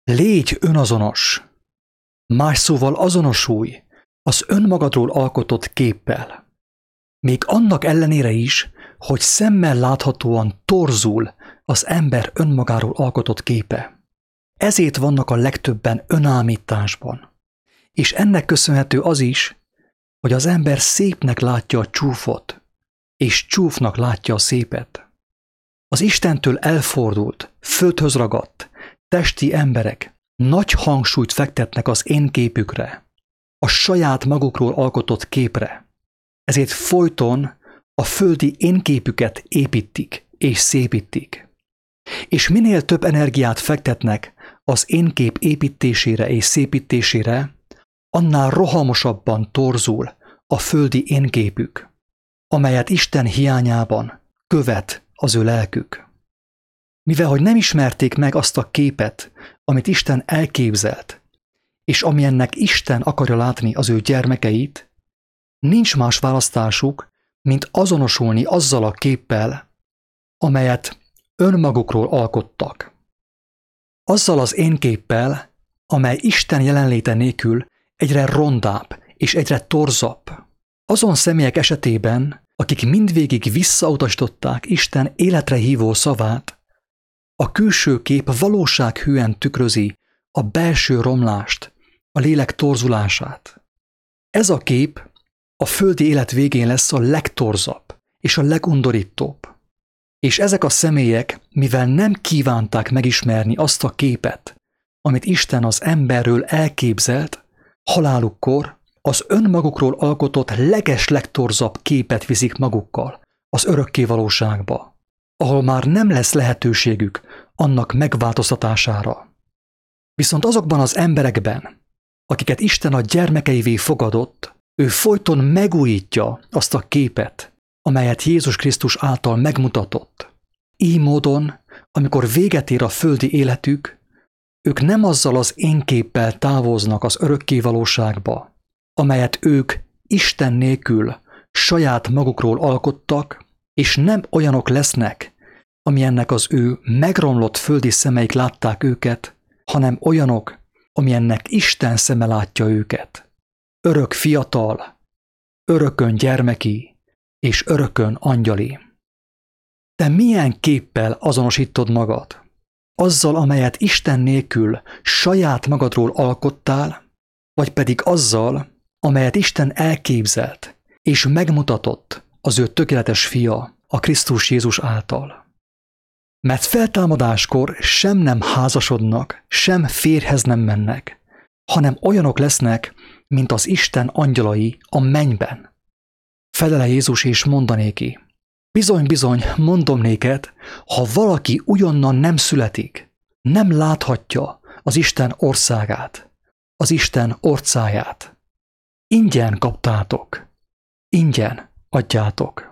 Légy önazonos. Más szóval azonosulj az önmagadról alkotott képpel. Még annak ellenére is, hogy szemmel láthatóan torzul az ember önmagáról alkotott képe. Ezért vannak a legtöbben önállításban. És ennek köszönhető az is, hogy az ember szépnek látja a csúfot, és csúfnak látja a szépet. Az Istentől elfordult, földhöz ragadt, testi emberek nagy hangsúlyt fektetnek az én képükre, a saját magukról alkotott képre. Ezért folyton a földi én képüket építik és szépítik. És minél több energiát fektetnek az én kép építésére és szépítésére, annál rohamosabban torzul a földi én képük, amelyet Isten hiányában követ az ő lelkük. Mivel hogy nem ismerték meg azt a képet, amit Isten elképzelt, és amilyennek Isten akarja látni az ő gyermekeit, nincs más választásuk, mint azonosulni azzal a képpel, amelyet önmagukról alkottak. Azzal az én képpel, amely Isten jelenléte nélkül egyre rondább és egyre torzabb. Azon személyek esetében, akik mindvégig visszautasították Isten életre hívó szavát, a külső kép valósághűen tükrözi a belső romlást, a lélek torzulását. Ez a kép a földi élet végén lesz a legtorzabb és a legundorítóbb. És ezek a személyek, mivel nem kívánták megismerni azt a képet, amit Isten az emberről elképzelt, halálukkor az önmagukról alkotott legeslegtorzabb képet viszik magukkal az örökké valóságba, ahol már nem lesz lehetőségük annak megváltoztatására. Viszont azokban az emberekben, akiket Isten a gyermekeivé fogadott, ő folyton megújítja azt a képet, amelyet Jézus Krisztus által megmutatott. Így módon, amikor véget ér a földi életük, ők nem azzal az én képpel távoznak az örökké valóságba, amelyet ők Isten nélkül saját magukról alkottak, és nem olyanok lesznek, amilyennek az ő megromlott földi szemeik látták őket, hanem olyanok, amilyennek Isten szeme látja őket. Örök fiatal, örökön gyermeki és örökön angyali. Te milyen képpel azonosítod magad? Azzal, amelyet Isten nélkül saját magadról alkottál, vagy pedig azzal, amelyet Isten elképzelt és megmutatott az ő tökéletes fia, a Krisztus Jézus által. Mert feltámadáskor sem nem házasodnak, sem férjhez nem mennek, hanem olyanok lesznek, mint az Isten angyalai a mennyben. Felele Jézus és mondanéki: bizony, mondom néked, ha valaki újonnan nem születik, nem láthatja az Isten országát, az Isten orcáját. Ingyen kaptátok, ingyen adjátok.